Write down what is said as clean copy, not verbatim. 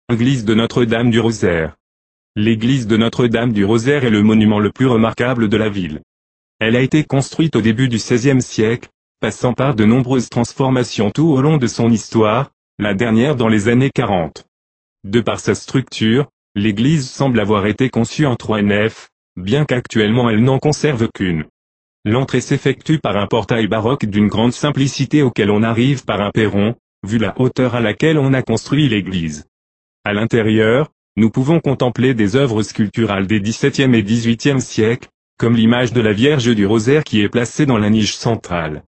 Église de Notre-Dame du Rosaire. L'église de Notre-Dame du Rosaire est le monument le plus remarquable de la ville. Elle a été construite au début du XVIe siècle, passant par de nombreuses transformations tout au long de son histoire, la dernière dans les années 40. De par sa structure, l'église semble avoir été conçue en 3 nefs, bien qu'actuellement elle n'en conserve qu'une. L'entrée s'effectue par un portail baroque d'une grande simplicité auquel on arrive par un perron, vu la hauteur à laquelle on a construit l'église. À l'intérieur, nous pouvons contempler des œuvres sculpturales des XVIIe et XVIIIe siècles, comme l'image de la Vierge du Rosaire qui est placée dans la niche centrale.